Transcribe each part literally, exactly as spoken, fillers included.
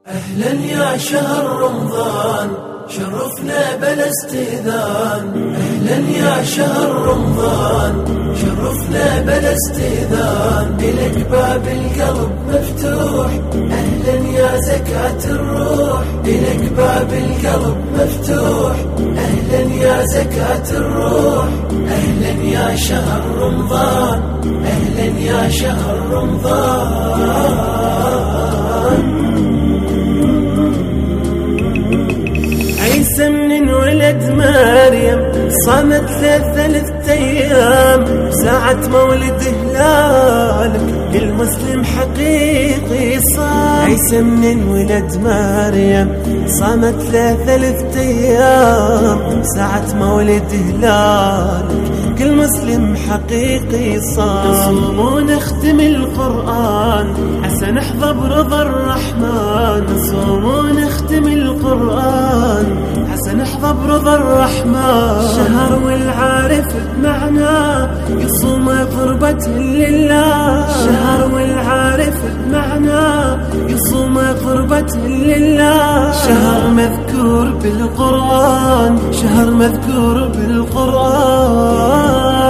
أهلا يا شهر رمضان شرفنا بلا استئذان. أهلا يا شهر رمضان شرفنا بلا استئذان. إلك باب القلب مفتوح أهلا يا زكاة الروح. إلك باب القلب مفتوح أهلا يا زكاة الروح. أهلا يا شهر رمضان أهلا يا شهر رمضان. عيسى من ولد مريم صامت ثلاثة أيام. ساعة مولد هلالك كل مسلم حقيقي صام. عيسى من ولد مريم صامت ثلاثة أيام. ساعة مولد هلالك كل مسلم حقيقي صام. نصوم ونختم القرآن حسن نحظى برضا الرحمن. نصوم ونختم القرآن حسن نحظى برضا الرحمن. شهر والعارف بمعنى يصوم قربة لله. شهر والعارف بمعنى يصوم قربة لله. شهر مذكور بالقرآن شهر مذكور بالقرآن.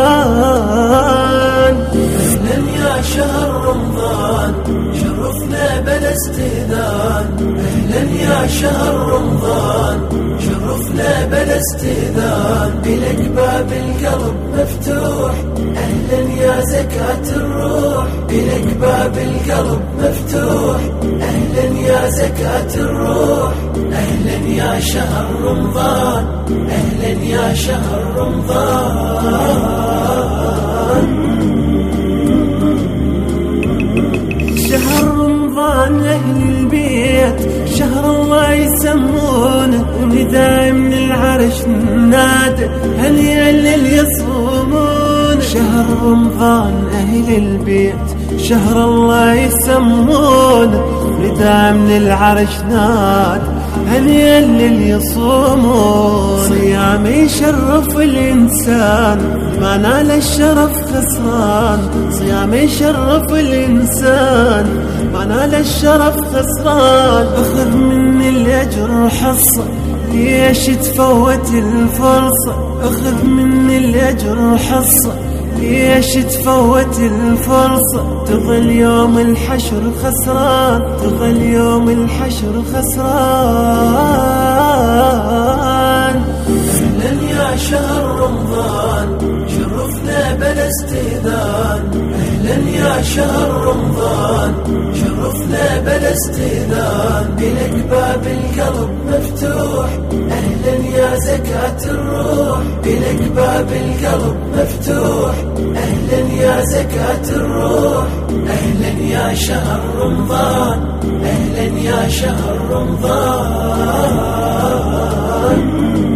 أهلا يا شهر رمضان شرفنا بلا استئذان. أهلا يا شهر رمضان شرفنا بلا استئذان. إلك باب القلب مفتوح أهلا يا زكاة الروح. إلك باب القلب مفتوح أهلا يا زكاة الروح. أهلا يا شهر رمضان أهلا يا شهر رمضان. شهر رمضان أهل البيت شهر الله يسمونه. نداء من العرش نادى هنيئا للي يصومون. شهر رمضان أهل البيت شهر الله يسمونه. نداء من العرش نادى هنيئا للي يصومون. صيام يشرف الإنسان ما نال الشرف خسران. صيام يشرف الإنسان ما نال الشرف خسران. أخذ مني الأجر حصة ليش تفوت الفرصة. أخذ مني الأجر حصة ليش تفوت الفرصة. تظل يوم الحشر خسران تظل يوم الحشر خسران. أهلا يا شهر رمضان شرفنا بلا استئذان. أهلا يا شهر رمضان شرفنا بلا استئذان. إلك باب القلب مفتوح أهلا يا زكاة الروح. إلك باب القلب مفتوح أهلا يا زكاة الروح. أهلا يا شهر رمضان أهلا يا شهر رمضان.